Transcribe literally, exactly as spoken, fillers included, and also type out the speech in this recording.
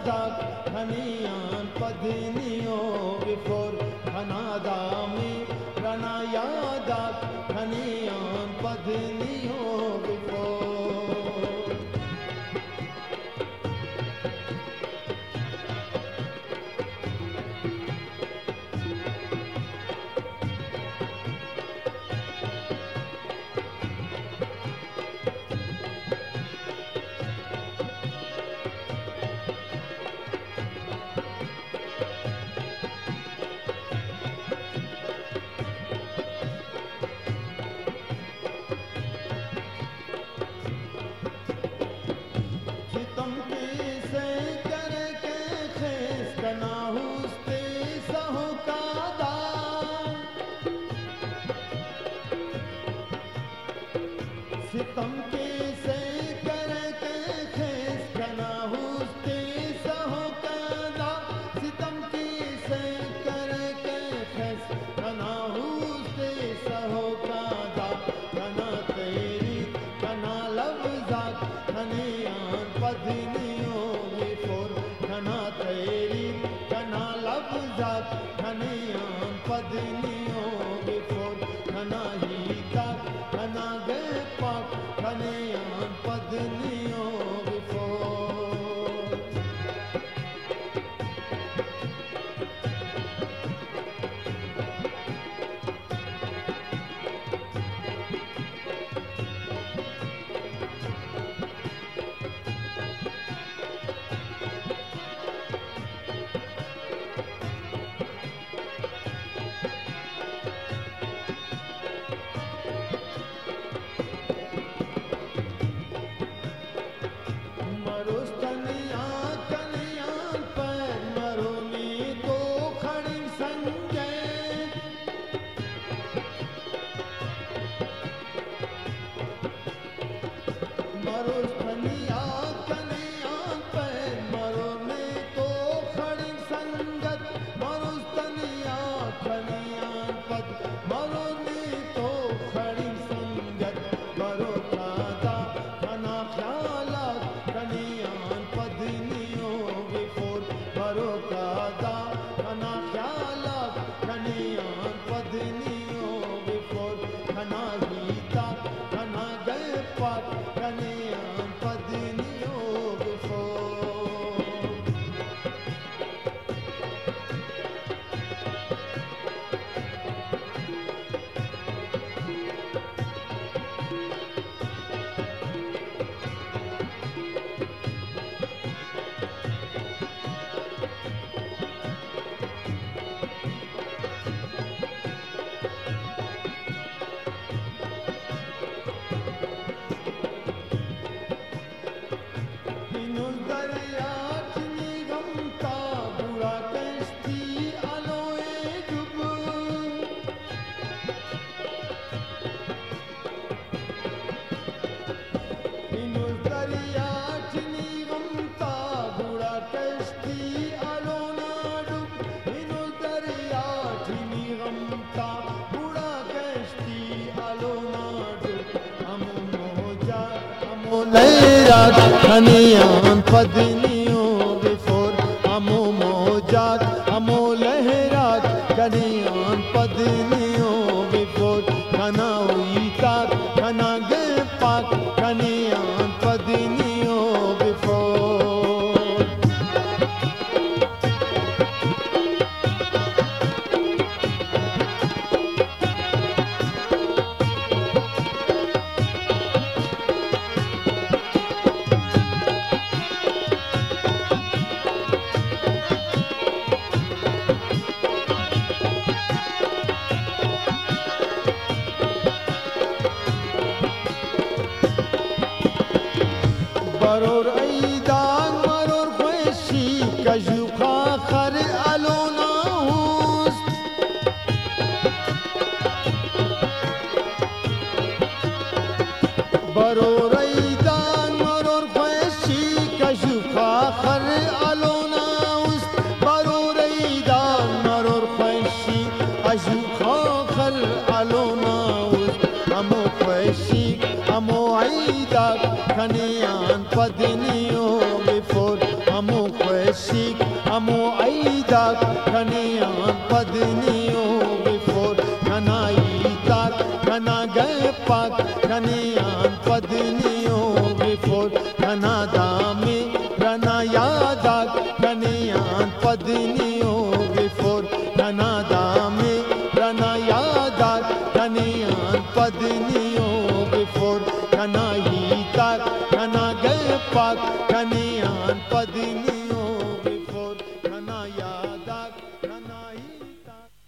zak khaniyan padniyo before khanadami rana yadak khaniyan padniyo before सितम के से करके खेस कना हुस्ते सहो कदा सितम के से करके खेस कना हुस्ते सहो कदा कना तेरी कना लफ्ज़ात खनियान पदनियो बिफोर कना तेरी कना लफ्ज़ात खनियान पदनियो बिफोर कना ही तक कना गे खनियान पदनियो बिफोर लहरात खनियान पदनियो बिफोर हमो मौजात हमो लहरात खनियान पदनियो बिफोर खना हुई ताक खना गे पाक खनियान पदनियो बिफोर Baror aydan maror khweshi kajuka khar alona hust Baror aydan maror khweshi kajuka khar alona hust Baror aydan maror khweshi kajuka khar alona hust Amo khweshi amo aydan khaniyan पदनियो बिफोर हमो ख्वेश itak kaniyan padniyo before kana itak kana gapak kaniyan padniyo before kana dame kana yadak kaniyan padniyo before kana dame kana yadak kaniyan padniyo before kana itak kana gapak kaniyan padniyo